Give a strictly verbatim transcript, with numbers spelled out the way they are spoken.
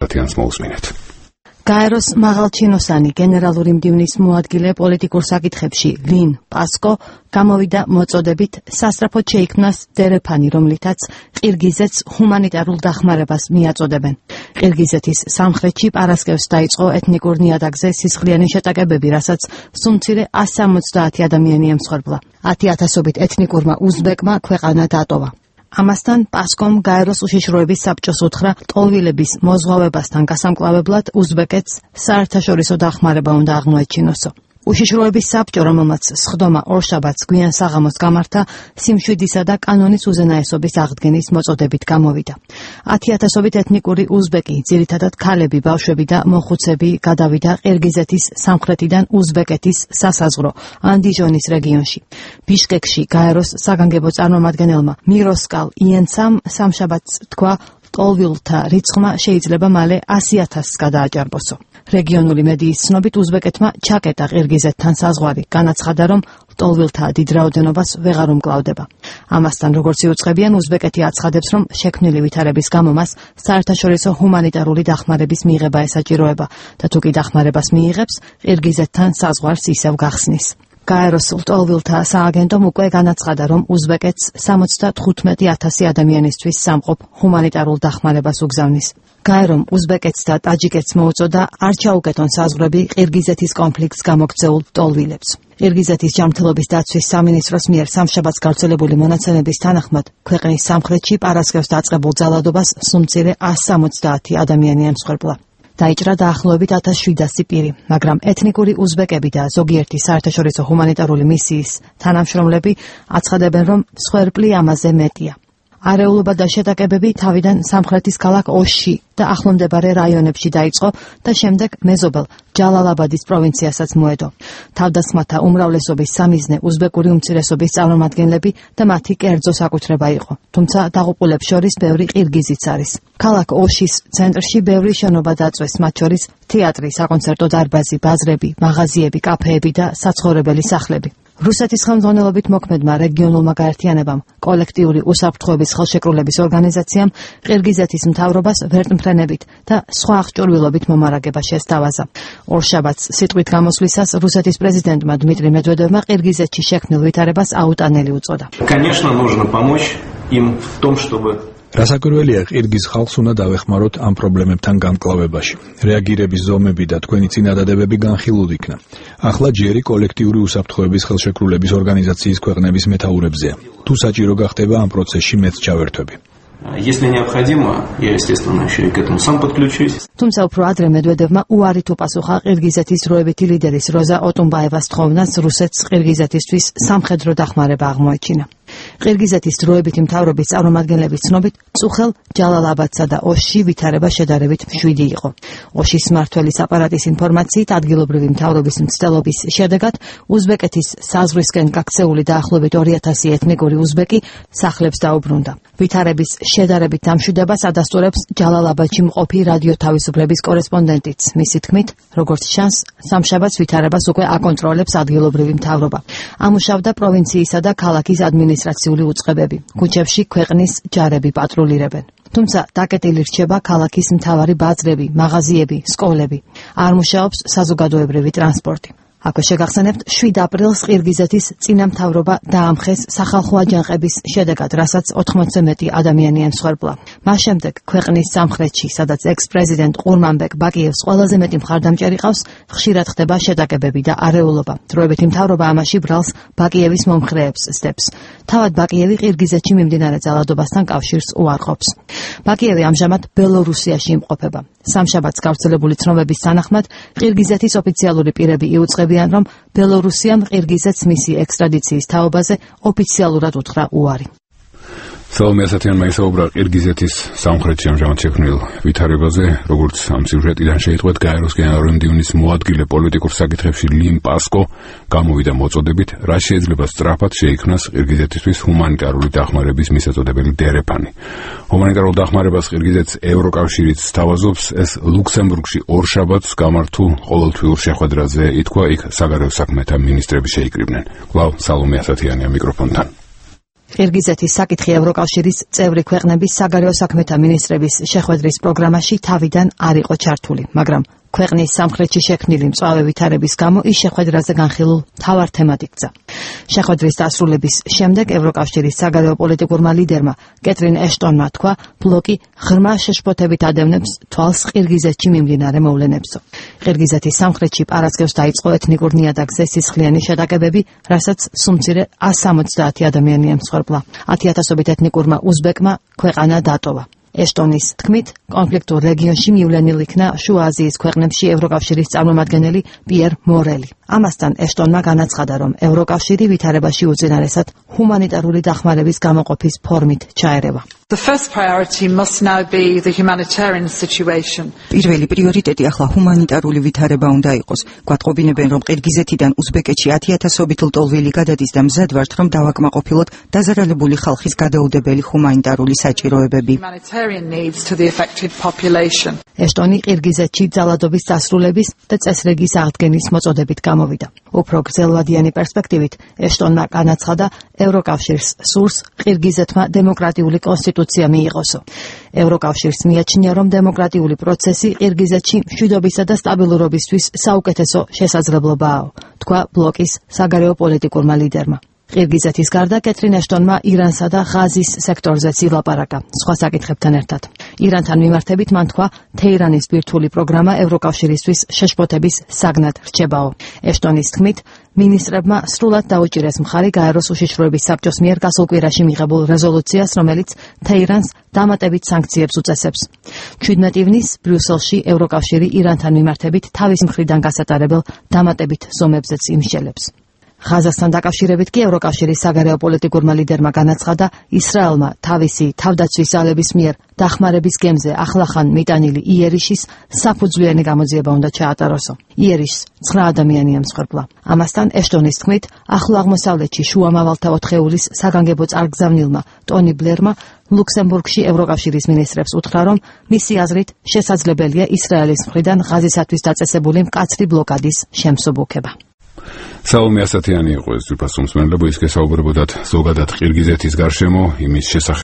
ასათიანს მოусმინეთ. გაეროს მაღალჩინოსანი გენერალური მდივნის მოადგილე პოლიტიკურ საკითხებში ლინ პასკო გამოვიდა მოწოდებით სასწრაფოდ შეიქმნას დერეფანი, რომლითაც ყირგიზეთს ჰუმანიტარულ დახმარებას მიაწოდებენ. ყირგიზეთის სამხრეთში პარასკევს დაიწყო ეთნიკურ ნიადაგზე სისხლიანი შეტაკებები, რასაც სულ one seventy ადამიანი ემსხვერპლა. ათი ათასობით ეთნიკურმა უზბეკმა ქვეყანა დატოვა. ამასთან პასკომ გაეროს უშიშროების საბჭოს უთხრა ტოლვილების მოზღვავებასთან გასამკლავებლად უზბეკეთს საერთაშორისო დახმარება უნდა აღმოეჩინოსო. უშიშროების საბჭო, რომელმაც სხდომა ორშაბათს გვიან საღამოს გამართა, სიმშვიდისა და კანონის უზენაესობის აღდგენის მოწოდებით გამოვიდა. ათი ათასობით ეთნიკური უზბეკი, ძირითადად ქალები, ბავშვები და მოხუცები გადავიდა ყირგიზეთის სამხრეთიდან უზბეკეთის სასაზღვრო ანდიჟონის რეგიონში. ბიშკეკში გაეროს საგანგებო წარმომადგენელმა მიროსკალ იენცამ სამშაბათს თქვა, ტოლვილთა რიცხვმა შეიძლება მალე one hundred thousand-ს გადააჭარბოსო. რეგიონული მედიის ცნობით უზბეკეთმა ჩაკეტა ყირგიზეთთან საზღვარი, განაცხადა, რომ ტოლვილთა დიდ რაოდენობას ვეღარ უმკლავდება. ამასთან, როგორც იუწყებიან, უზბეკეთი აცხადებს, რომ შექმნილი ვითარების გამო მას საერთაშორისო ჰუმანიტარული დახმარების მიღება ესაჭიროება და თუ კი დახმარებას მიიღებს, ყირგიზეთთან საზღვარს ისევ გახსნის. გაეროს ტოლვილთა სააგენტომ უკვე განაცხადა, რომ უზბეკეთს seventy-five thousand ადამიანისთვის სამყოფ ჰუმანიტარულ დახმარებას უგზავნის. გაერომ უზბეკეთს და ტაჯიკეთს მოუწოდა არ ჩაუკეტონ საზღვრები ყირგიზეთის კონფლიქტს გამოგწეულ ტოლვილებს. ყირგიზეთის ჯანმრთელობის დაცვის სამინისტროს მიერ სამშაბათს გავრცელებული მონაცემების თანახმად, ქვეყნის სამხრეთში პარასკევს დაწყებულ ძალადობას სულ one seventy ადამიანი ემსხვერპლა. დაიჭრა დაახლოებით one thousand seven hundred პირი, მაგრამ ეთნიკური უზბეკები და ზოგიერთი საერთაშორისო ჰუმანიტარული მისიის თანამშრომლები აცხადებენ, რომ მსხვერპლი ამაზე მეტია. არეულობა და შეტაკებები თავიდან სამხრეთის ქალაქ ოში და ახლომდებარე რაიონებში დაიწყო და შემდეგ მეზობელ ჯალალაბადის პროვინციასაც მოედო. თავდასხმათა უმრავლესობის სამიზნე უზბეკური უმცირესობის წარმომადგენლები და მათი კერძო საკუთრება იყო, თუმცა დაღუპულებს შორის ბევრი ყირგიზიც არის. ქალაქ ოშის ცენტრში ბევრი შენობა დაწვეს, მათ შორის თეატრი, საკონცერტო დარბაზი, ბაზრები, მაღაზიები, კაფეები და საცხოვრებელი სახლები. რუსეთის ხელმძღვანელობით მოქმედმა რეგიონულმა გაერთიანებამ, კოლექტიური უსაფრთხოების ხელშეკრულების ორგანიზაციამ ყირგიზეთის მთავრობას ვერტმფრენებით და სხვა აღჭურვილობით მომარაგება შესთავაზა. ორშაბათს სიტყვით გამოსვლისას რუსეთის პრეზიდენტმა დმიტრი მედვედევმა ყირგიზეთში შექმნილ ვითარებას აუტანელი უწოდა. Конечно, нужно помочь им в том, чтобы რასაკვირველია, ყირგიზ ხალხს უნდა დავეხმაროთ ამ პრობლემებთან განკლავებაში. რეაგირების ზომები და თქვენი წინადადებები განხილულ იქნა. ახლა ჯერი კოლექტიური უსაფრთხოების ხელშეკრულების ორგანიზაციის ქვეყნების მეთაურებზეა. თუ საჭირო გახდება ამ პროცესში მეც ჩავერთვები. Если необходимо, я, естественно, еще и к этому сам подключусь. თუმცა უფრო ადრე მედვედევმა უარით უპასუხა ყირგიზეთის დროებითი ლიდერის როზა ოტუნბაევას თხოვნას რუსეთს ყირგიზეთისთვის სამხედრო დახმარება აღმოეჩინა. ყირგიზეთის დროებითი მთავრობის წარმომადგენლების ცნობით, წუხელ ჯალალაბადსა და ოში ვითარება შედარებით მშვიდი იყო. ოშის მმართველის აპარატის ინფორმაციით, ადგილობრივი მთავრობის მცდელობის შედეგად უზბეკეთის საზღვრისკენ გაქცეული დაახლოებით two thousand ეთნიკური უზბეკი სახლებს დაუბრუნდა. ვითარების შედარებით დამშვიდებას ადასტურებს ჯალალაბადში მყოფი რადიო თავისუფლების კორესპონდენტიც. მისი თქმით, როგორც ჩანს, სამშაბათს ვითარებას უკვე აკონტროლებს ადგილობრივი მთავრობა. ამუშავდა პროვინციისა და ქალაქის ადმინისტრაციული უწყებები. ქუჩებში ქვეყნის ჯარები პატრულირებენ. თუმცა დაკეტილი რჩება ქალაქის მთავარი ბაზრები, მაღაზიები, სკოლები. არ მუშაობს საზოგადოებრივი ტრანსპორტი. აქვე შეგახსენებთ, seven აპრილს ყირგიზეთის წინამთავრობა დაამხეს სახალხო აჯანყების შედეგად, რასაც ოთხმოცზე მეტი ადამიანი ემსხვერპლა. მას შემდეგ ქვეყნის სამხრეთში, სადაც ექს-პრეზიდენტ ყურმანბეკ ბაკიევს ყველაზე მეტი მხარდამჭერი ყავს, ხშირად ხდება შეტაკებები და არეულობა. დროებითი მთავრობა ამაში ბრალს ბაკიევის მომხრეებს სდებს. თავად ბაკიევი ყირგიზეთში მიმდინარე ძალადობასთან კავშირს უარყოფს. ბაკიევი ამჟამად ბელორუსიაში იმყოფება. სამშაბათს გავრცელებული ცნობების თანახმად, ყირგიზეთის ოფიციალური პირები იუწყებიან, რომ ბელორუსიამ ყირგიზეთს მისი ექსტრადიციის თაობაზე ოფიციალურად უთხრა უარი. სალომე ასათიანმა ისაუბრა ყირგიზეთის სამხრეთში ამჟამად შექმნილ ვითარებაზე, როგორც ამ სიუჟეტიდან შეიტყვეთ, გაეროს გენერალური მდივნის მოადგილე პოლიტიკურ საკითხებში ლინ პასკო გამოვიდა მოწოდებით, რა შეიძლება სწრაფად შეიქმნას ყირგიზეთისთვის ჰუმანიტარული დახმარების მისაწოდებელი დერეფანი. ჰუმანიტარულ დახმარებას ყირგიზეთს ევროკავშირიც სთავაზობს, ეს ლუქსემბურგში ორშაბათს გამართულ ყოველთვიურ შეხვედრაზე ითქვა, იქ საგარეო საქმეთა მინისტრები შეიკრიბნენ. კვლავ სალომე ასათიანია მიკროფონთან. ყირგიზეთის საკითხი ევროკავშირის წევრი ქვეყნების საგარეო საქმეთა მინისტრების შეხვედრის პროგრამაში თავიდან არ იყო ჩართული, მაგრამ ქვეყნის სამხრეთში შექმნილი მწვავე ვითარების გამო ის შეხვედრაზე განხილულ მთავარ თემად იქცა. შეხვედრის დასრულების შემდეგ ევროკავშირის საგარეო პოლიტიკურმა ლიდერმა კეტრინ ეშტონმა თქვა, ბლოკი ღრმა შეშფოთებით ადევნებს თვალს ყირგიზეთში მიმდინარე მოვლენებსო. ყირგიზეთის სამხრეთში პარასკევს დაიწყო ეთნიკურ ნიადაგზე სისხლიანი შეტაკებები, რასაც სულ მცირე ას სამოცდაათი ადამიანი ემსხვერპლა. ათი ათასობით ეთნიკურმა უზბეკმა ქვეყანა დატოვა. ეშტონის თქმით, კონფლიქტურ რეგიონში მივლენილ იქნა შუა აზიის ქვეყნებში ევროკავშირის წარმომადგენელი პიერ მორელი. ამასთან ეშტონმა განაცხადა, რომ ევროკავშირი ვითარებაში უწინარესად ჰუმანიტარული დახმარების გამოყოფის ფორმით ჩაერევა. The first priority must now be the humanitarian situation. პირველი პრიორიტეტი ახლა ჰუმანიტარული ვითარება უნდა იყოს. გვატყობინებენ, რომ ყირგიზეთიდან უზბეკეთში ათი ათასობით ლტოლვილი გადადის და მზად ვართ, რომ დავაკმაყოფილოთ დაზარალებული ხალხის გადაუდებელი ჰუმანიტარული საჭიროებები. ეშტონი ყირგიზეთში ძალადობის დასრულების და წესრიგის აღდგენის მოწოდებით გამოვიდა. უფრო გრძელვადიანი პერსპექტივით ეშტონმა განაცხადა, ევროკავშირს სურს ყირგიზეთმა დემოკრატიული კონსტიტუცია მიიღოსო. ევროკავშირს მიაჩნია, რომ დემოკრატიული პროცესი ყირგიზეთში მშვიდობისა და სტაბილურობისთვის საუკეთესო შესაძლებლობაა, თქვა ბლოკის საგარეო პოლიტიკურმა ლიდერმა. ყირგიზეთის გარდა კეტრინ ეშტონმა ირანსა და ღაზის სექტორზეც ილაპარაკა, სხვა საკითხებთან ერთად. ირანთან მიმართებით მან თქვა, თეირანის ბირთვული პროგრამა ევროკავშირისთვის შეშფოთების საგნად რჩებაო. ეშტონის თქმით, მინისტრებმა სრულად დაუჭირეს მხარი გაეროს უშიშროების საბჭოს მიერ გასულ კვირაში მიღებულ რეზოლუციას, რომელიც თეირანს დამატებით სანქციებს უწესებს. ჩვიდმეტ ივნის ბრიუსელში ევროკავშირი ირანთან მიმართებით თავის მხრიდან გასატარებელ დამატებით ზომებზეც იმსჯელებს. ღაზასთან დაკავშირებით კი ევროკავშირის საგარეო პოლიტიკურმა ლიდერმა განაცხადა, ისრაელმა თავისი თავდაცვის ძალების მიერ დახმარების გემზე ახლახან მიტანილი იერიშის საფუძვლიანი გამოძიება უნდა ჩაატაროსო. იერიშს ცხრა ადამიანი ემსხვერპლა. ამასთან ეშტონის თქმით, ახლო აღმოსავლეთში შუამავალთა ოთხეულის საგანგებო წარგზავნილმა ტონი ბლერმა ლუქსემბურგში ევროკავშირის მინისტრებს უთხრა, რომ მისი აზრით შესაძლებელია ისრაელის მხრიდან ღაზისათვის დაწესებული მკაცრი ბლოკადის შემსუბუქება. საომე ასათიანი იყო ეს ძვირფასო მსმენელებო, ის გესაუბრებოდათ ზოგადად ყირგიზეთის გარშემო, იმის შესახებ